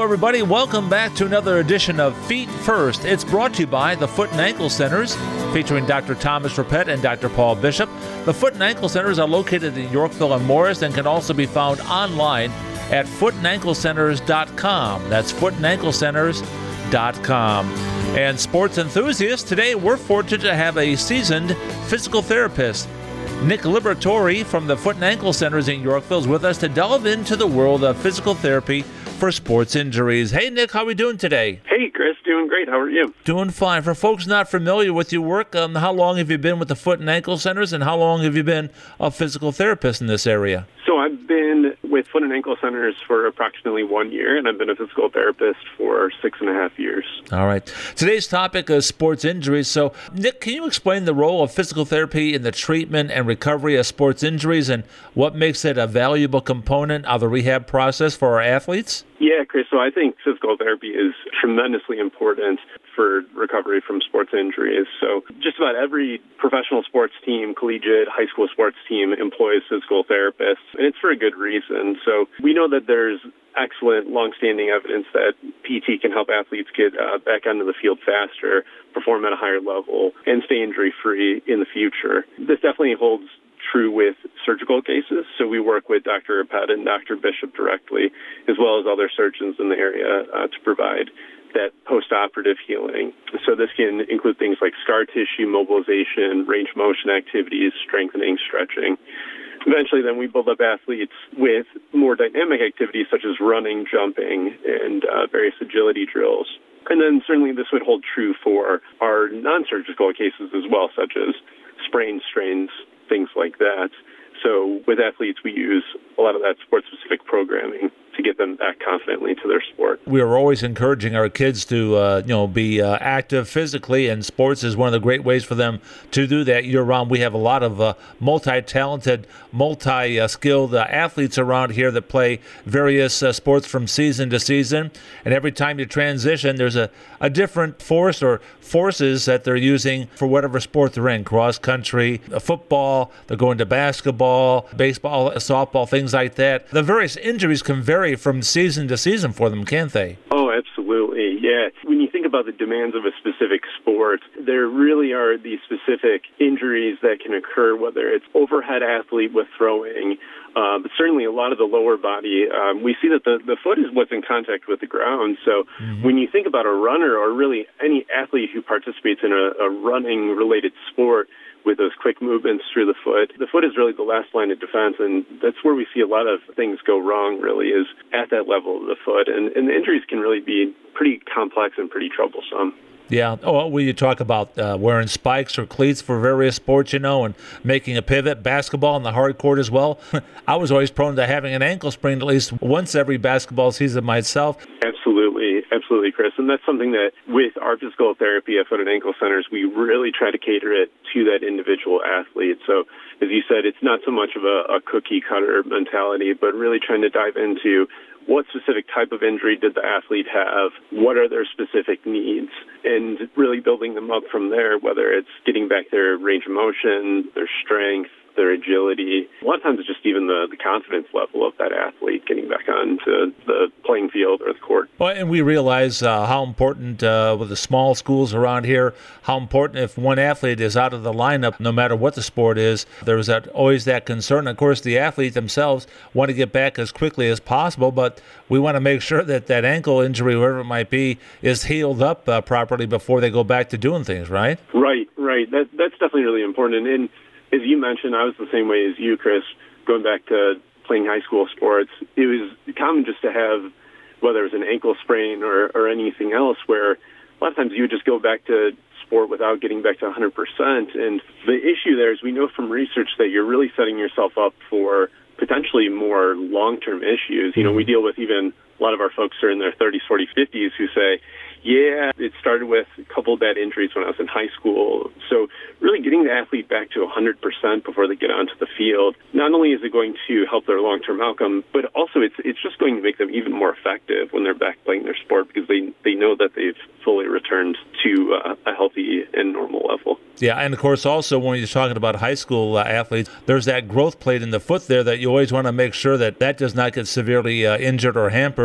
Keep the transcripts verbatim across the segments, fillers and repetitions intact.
everybody. Welcome back to another edition of Feet First. It's brought to you by the Foot and Ankle Centers, featuring Doctor Thomas Rappet and Doctor Paul Bishop. The Foot and Ankle Centers are located in Yorkville and Morris and can also be found online at foot and ankle centers dot com. That's foot and ankle centers dot com. And sports enthusiasts, today we're fortunate to have a seasoned physical therapist. Nick Liberatore from the Foot and Ankle Centers in Yorkville is with us to delve into the world of physical therapy for sports injuries. Hey, Nick, how are we doing today? Hey, Chris, doing great. How are you? Doing fine. For folks not familiar with your work, um, how long have you been with the Foot and Ankle Centers, and how long have you been a physical therapist in this area? So I've been with Foot and Ankle Centers for approximately one year, and I've been a physical therapist for six and a half years. All right. Today's topic is sports injuries. So, Nick, can you explain the role of physical therapy in the treatment and recovery of sports injuries and what makes it a valuable component of the rehab process for our athletes? Yeah, Chris, so I think physical therapy is tremendously important for recovery from sports injuries. So just about every professional sports team, collegiate, high school sports team employs physical therapists, and it's for a good reason. So we know that there's excellent, longstanding evidence that P T can help athletes get uh, back onto the field faster, perform at a higher level, and stay injury-free in the future. This definitely holds true with surgical cases. So we work with Doctor Rappet and Doctor Bishop directly, as well as other surgeons in the area uh, to provide that post-operative healing. So this can include things like scar tissue mobilization, range of motion activities, strengthening, stretching. Eventually, then we build up athletes with more dynamic activities such as running, jumping, and uh, various agility drills. And then certainly this would hold true for our non-surgical cases as well, such as sprains, strains, things like that. So with athletes, we use a lot of that sport-specific programming to get them back confidently to their sport. We are always encouraging our kids to, uh, you know, be uh, active physically, and sports is one of the great ways for them to do that year-round. We have a lot of uh, multi-talented, multi-skilled uh, athletes around here that play various uh, sports from season to season, and every time you transition, there's a, a different force or forces that they're using for whatever sport they're in, cross-country, uh, football, they're going to basketball, baseball, softball, things like that. The various injuries can vary from season to season for them, can't they? Oh, absolutely, yeah. When you think about the demands of a specific sport, there really are these specific injuries that can occur, whether it's overhead athlete with throwing, uh, but certainly a lot of the lower body. Um, we see that the, the foot is what's in contact with the ground. So mm-hmm. when you think about a runner or really any athlete who participates in a, a running-related sport, with those quick movements through the foot. The foot is really the last line of defense, and that's where we see a lot of things go wrong, really, is at that level of the foot. And, and the injuries can really be pretty complex and pretty troublesome. Yeah. Oh, when you talk about uh, wearing spikes or cleats for various sports, you know, and making a pivot, basketball on the hard court as well. I was always prone to having an ankle sprain at least once every basketball season myself. Absolutely. Absolutely, Chris. And that's something that with our physical therapy at Foot and Ankle Centers, we really try to cater it to that individual athlete. So as you said, it's not so much of a, a cookie cutter mentality, but really trying to dive into what specific type of injury did the athlete have? What are their specific needs? And really building them up from there, whether it's getting back their range of motion, their strength, their agility. A lot of times it's just even the, the confidence level of that athlete getting back onto the playing field or the court. Well, and we realize uh, how important uh, with the small schools around here, how important if one athlete is out of the lineup, no matter what the sport is, there's that always that concern. Of course, the athletes themselves want to get back as quickly as possible, but we want to make sure that that ankle injury, wherever it might be, is healed up uh, properly before they go back to doing things, right? Right, right. That, that's definitely really important. And, and as you mentioned, I was the same way as you, Chris, going back to playing high school sports. It was common just to have, whether it was an ankle sprain or, or anything else, where a lot of times you would just go back to sport without getting back to one hundred percent. And the issue there is we know from research that you're really setting yourself up for potentially more long-term issues. You know, we deal with even a lot of our folks who are in their thirties, forties, fifties who say, yeah, it started with a couple of bad injuries when I was in high school. So really getting the athlete back to one hundred percent before they get onto the field, not only is it going to help their long-term outcome, but also it's it's just going to make them even more effective when they're back playing their sport because they, they know that they've fully returned to uh, a healthy and normal level. Yeah, and of course also when you're talking about high school uh, athletes, there's that growth plate in the foot there that you always want to make sure that that does not get severely uh, injured or hampered.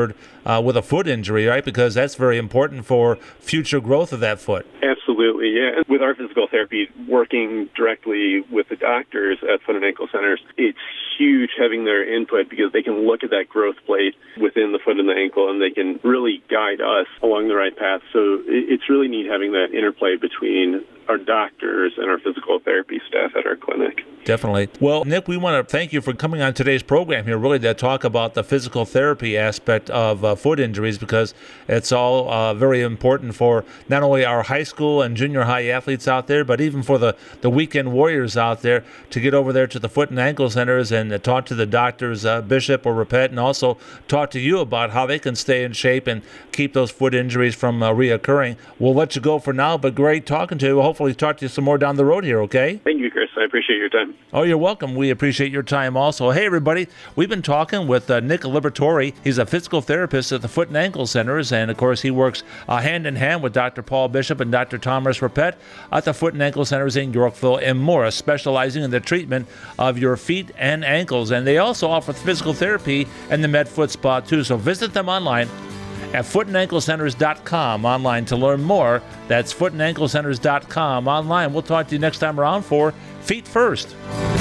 monitored uh, with a foot injury, right? Because that's very important for future growth of that foot. Absolutely, yeah. With our physical therapy, working directly with the doctors at foot and ankle centers, it's huge having their input because they can look at that growth plate within the foot and the ankle, and they can really guide us along the right path. So it's really neat having that interplay between our doctors and our physical therapy staff at our clinic. Definitely. Well, Nick, we want to thank you for coming on today's program here, really to talk about the physical therapy aspect of uh, foot injuries, because it's all uh, very important for not only our high school and junior high athletes out there, but even for the, the weekend warriors out there to get over there to the foot and ankle centers and uh, talk to the doctors, uh, Bishop or Rapet, and also talk to you about how they can stay in shape and keep those foot injuries from uh, reoccurring. We'll let you go for now, but great talking to you. We'll hopefully talk to you some more down the road here, okay? Thank you, Chris. I appreciate your time. Oh, you're welcome. We appreciate your time also. Hey, everybody. We've been talking with uh, Nick Liberatore. He's a physical therapist at the Foot and Ankle Centers, and, of course, he works uh, hand-in-hand with Doctor Paul Bishop and Doctor Thomas Rapet at the Foot and Ankle Centers in Yorkville and Morris, specializing in the treatment of your feet and ankles. And they also offer physical therapy in the Med Foot Spa, too. So visit them online at foot and ankle centers dot com online to learn more. That's foot and ankle centers dot com online. We'll talk to you next time around for Feet First.